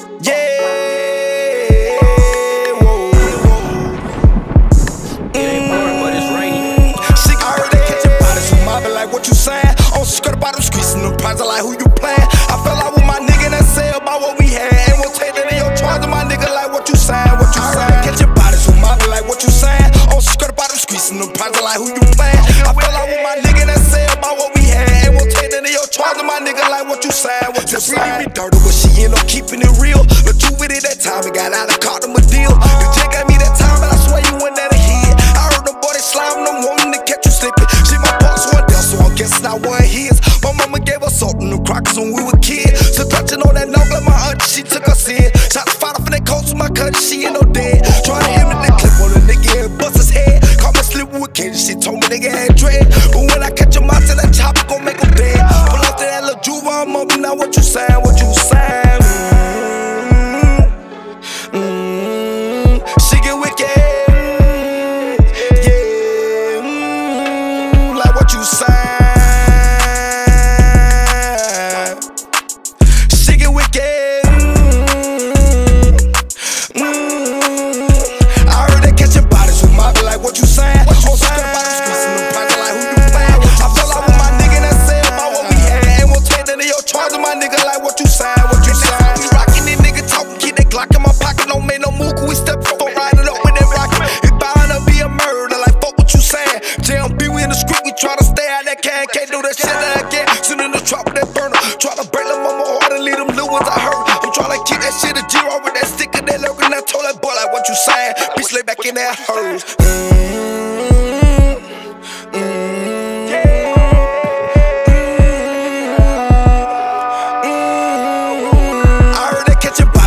Yeah, whoa. She I heard they catching bodies from mobbing like what you saying. On skirt about them streets and them prices like who you playing. I fell out with my nigga that say about what we had. Ain't won't take that in your charge of my nigga like what you saying, what you saying. Catching bodies from mobbing like what you saying. On skirt about them streets and them prices like who you playing. I fell out with my nigga that say about what we had. Ain't won't take that in your charge of my nigga like what you saying, what you saying. Really be dirty, but she end up keeping it real. But you with it that time, we got out and caught him a deal. You just gave me that time, but I swear you went at a hit. I heard the boy they slime, them wanting to catch you slipping. She my boss one there, so I'm guessing I wasn't his. My mama gave us salt and them crackers when we were kids. So touching on that note, like my auntie, she took us in. Shots fired off in that coast with my cousin, she ain't no dead. Trying to hit me the clip on the nigga and bust his head. Caught me slipping with Kenji, she told me nigga had dread. But when I catch him out to that chopper, gon' make him dead. Pull up to that little Juve, I'm up, now what you saying, what you saying? She get wicked, yeah, like what you saying. She get wicked, I heard they catching bodies with mobbing like what you saying. What you saying? About them streets and them prices like who you playing. I fell out with my nigga that say about what we had. Ain't won't take that in your charge of my nigga like what you saying, what you saying. We rockin' this nigga talking, keep that Glock in my pocket, don't make no move, we step for riding up with that rocket. It bound to be a murder, like fuck what you saying. JMB, we in the script, we try to stay out that can't do that shit again. Sit in the trap with that burner, try to break them mama heart and leave them little ones I hurt. I'm trying to keep that shit a zero with that stick and that lurking. I told that boy like what you saying, bitch lay back in that hers. I heard they catching